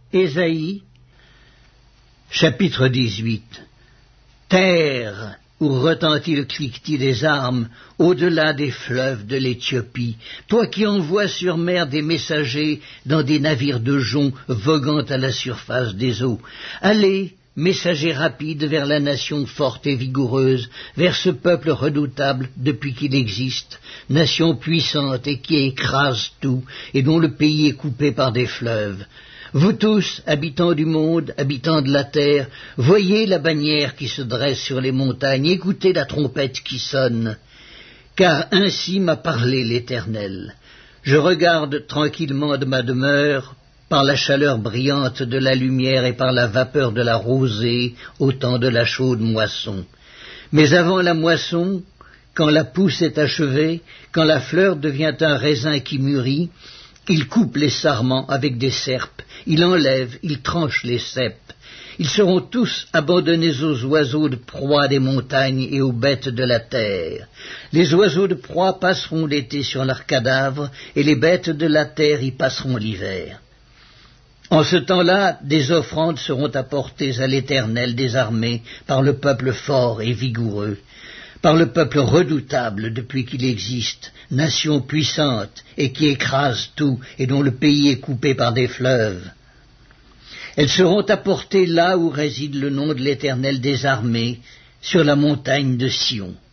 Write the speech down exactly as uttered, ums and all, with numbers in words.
Ésaïe, chapitre dix-huit. Terre où retentit le cliquetis des armes, au-delà des fleuves de l'Éthiopie, toi qui envoies sur mer des messagers dans des navires de jonc voguant à la surface des eaux. Allez, messagers rapides vers la nation forte et vigoureuse, vers ce peuple redoutable depuis qu'il existe, nation puissante et qui écrase tout, et dont le pays est coupé par des fleuves. Vous tous, habitants du monde, habitants de la terre, voyez la bannière qui se dresse sur les montagnes, écoutez la trompette qui sonne. Car ainsi m'a parlé l'Éternel. Je regarde tranquillement de ma demeure, par la chaleur brillante de la lumière et par la vapeur de la rosée, au temps de la chaude moisson. Mais avant la moisson, quand la pousse est achevée, quand la fleur devient un raisin qui mûrit, il coupe les sarments avec des serpes, il enlève, il tranche les cèpes. Ils seront tous abandonnés aux oiseaux de proie des montagnes et aux bêtes de la terre. Les oiseaux de proie passeront l'été sur leurs cadavres, et les bêtes de la terre y passeront l'hiver. En ce temps-là, des offrandes seront apportées à l'Éternel des armées par le peuple fort et vigoureux, par le peuple redoutable depuis qu'il existe, nation puissante et qui écrase tout et dont le pays est coupé par des fleuves. Elles seront apportées là où réside le nom de l'Éternel des armées, sur la montagne de Sion.